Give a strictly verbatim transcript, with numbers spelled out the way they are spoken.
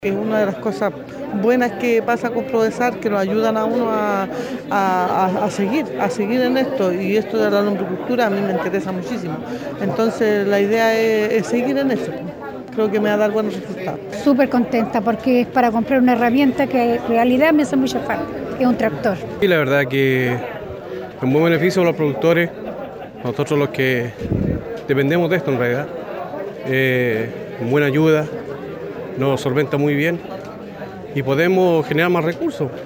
Es una de las cosas buenas que pasa con Prodesar, que nos ayudan a uno a, a- a- a seguir, a seguir en esto, y esto de la lombricultura a mí me interesa muchísimo. Entonces la idea es, es seguir en eso. Creo que me va a dar buenos resultados. Súper contenta porque es para comprar una herramienta que en realidad me hace mucha falta, es un tractor. Y la verdad que es un buen beneficio para los productores, nosotros los que dependemos de esto en realidad. Eh, buena ayuda, nos solventa muy bien y podemos generar más recursos.